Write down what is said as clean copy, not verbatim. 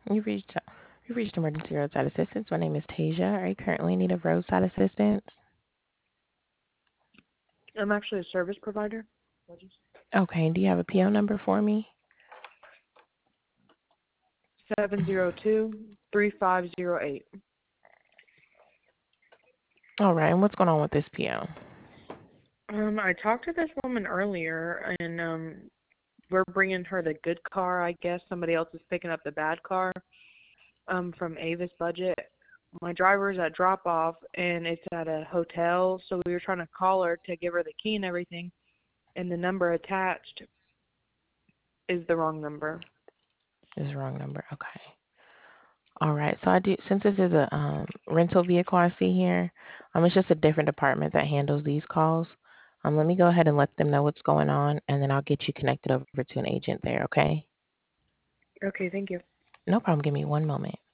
You've reached you've reached emergency roadside assistance. My name is Tasia. Are you currently in need of roadside assistance? I'm actually a service provider. Okay. Do you have a PO number for me? 702-3508. All right. And what's going on with this PO? I talked to this woman earlier, and we're bringing her the good car. I guess somebody else is picking up the bad car. From Avis Budget. My driver's at drop off, and it's at a hotel. So we were trying to call her to give her the key and everything, and the number attached is the wrong number. This is the wrong number. Okay. All right. So I do, since this is a rental vehicle I see here, it's just a different department that handles these calls. Let me go ahead and let them know what's going on, and then I'll get you connected over to an agent there. Okay. Okay, thank you. No problem. Give me one moment.